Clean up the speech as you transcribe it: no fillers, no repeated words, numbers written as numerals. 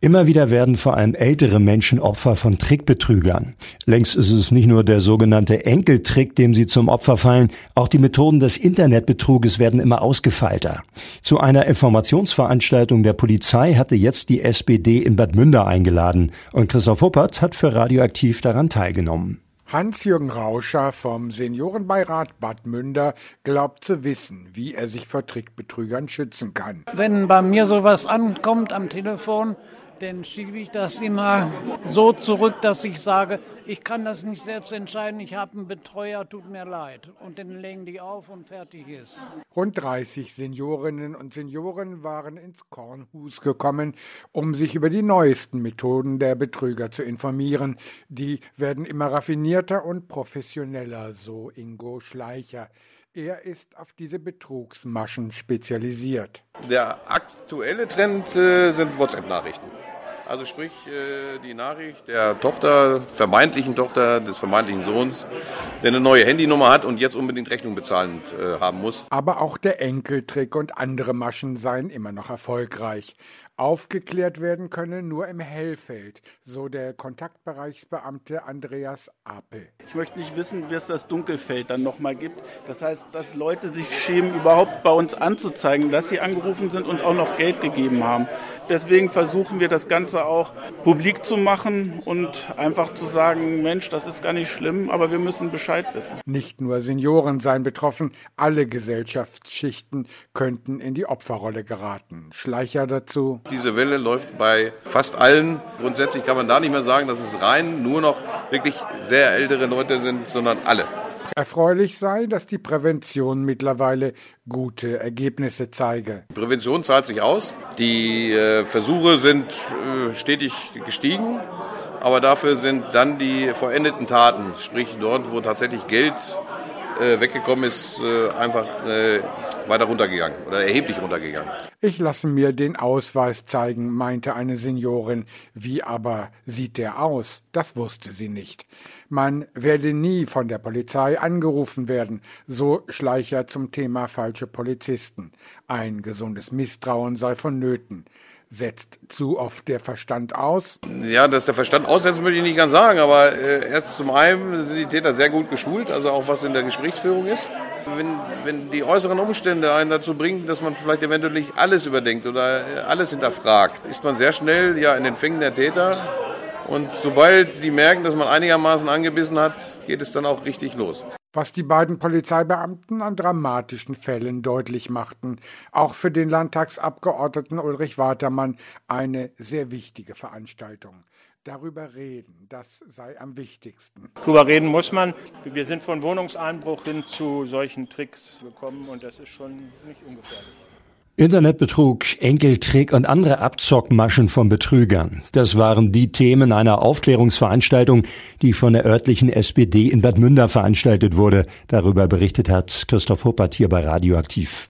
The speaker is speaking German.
Immer wieder werden vor allem ältere Menschen Opfer von Trickbetrügern. Längst ist es nicht nur der sogenannte Enkeltrick, dem sie zum Opfer fallen, auch die Methoden des Internetbetruges werden immer ausgefeilter. Zu einer Informationsveranstaltung der Polizei hatte jetzt die SPD in Bad Münder eingeladen und Christoph Huppert hat für Radioaktiv daran teilgenommen. Hans-Jürgen Rauscher vom Seniorenbeirat Bad Münder glaubt zu wissen, wie er sich vor Trickbetrügern schützen kann. Wenn bei mir sowas ankommt am Telefon, dann schiebe ich das immer so zurück, dass ich sage, ich kann das nicht selbst entscheiden, ich habe einen Betreuer, tut mir leid. Und dann legen die auf und fertig ist. Rund 30 Seniorinnen und Senioren waren ins Kornhus gekommen, um sich über die neuesten Methoden der Betrüger zu informieren. Die werden immer raffinierter und professioneller, so Ingo Schleicher. Er ist auf diese Betrugsmaschen spezialisiert. Der aktuelle Trend sind WhatsApp-Nachrichten. Also sprich die Nachricht der vermeintlichen Tochter des vermeintlichen Sohns, der eine neue Handynummer hat und jetzt unbedingt Rechnung bezahlen haben muss. Aber auch der Enkeltrick und andere Maschen seien immer noch erfolgreich. Aufgeklärt werden könne nur im Hellfeld, so der Kontaktbereichsbeamte Andreas Apel. Ich möchte nicht wissen, wie es das Dunkelfeld dann nochmal gibt. Das heißt, dass Leute sich schämen, überhaupt bei uns anzuzeigen, dass sie angerufen sind und auch noch Geld gegeben haben. Deswegen versuchen wir das Ganze auch publik zu machen und einfach zu sagen, Mensch, das ist gar nicht schlimm, aber wir müssen Bescheid wissen. Nicht nur Senioren seien betroffen, alle Gesellschaftsschichten könnten in die Opferrolle geraten. Schleicher dazu. Diese Welle läuft bei fast allen. Grundsätzlich kann man da nicht mehr sagen, dass es rein nur noch wirklich sehr ältere Leute sind, sondern alle. Erfreulich sei, dass die Prävention mittlerweile gute Ergebnisse zeige. Die Prävention zahlt sich aus. Die Versuche sind stetig gestiegen, aber dafür sind dann die vollendeten Taten, sprich dort, wo tatsächlich Geld weggekommen ist, einfach weiter runtergegangen oder erheblich runtergegangen. Ich lasse mir den Ausweis zeigen, meinte eine Seniorin. Wie aber sieht der aus? Das wusste sie nicht. Man werde nie von der Polizei angerufen werden, so Schleicher zum Thema falsche Polizisten. Ein gesundes Misstrauen sei vonnöten. Setzt zu oft der Verstand aus? Ja, dass der Verstand aussetzt, möchte ich nicht ganz sagen, aber erst zum einen sind die Täter sehr gut geschult, also auch was in der Gesprächsführung ist. Wenn die äußeren Umstände einen dazu bringen, dass man vielleicht eventuell nicht alles überdenkt oder alles hinterfragt, ist man sehr schnell ja in den Fängen der Täter. Und sobald die merken, dass man einigermaßen angebissen hat, geht es dann auch richtig los. Was die beiden Polizeibeamten an dramatischen Fällen deutlich machten. Auch für den Landtagsabgeordneten Ulrich Watermann eine sehr wichtige Veranstaltung. Darüber reden, das sei am wichtigsten. Darüber reden muss man. Wir sind von Wohnungseinbruch hin zu solchen Tricks gekommen und das ist schon nicht ungefährlich. Internetbetrug, Enkeltrick und andere Abzockmaschen von Betrügern. Das waren die Themen einer Aufklärungsveranstaltung, die von der örtlichen SPD in Bad Münder veranstaltet wurde. Darüber berichtet hat Christoph Huppert hier bei Radioaktiv.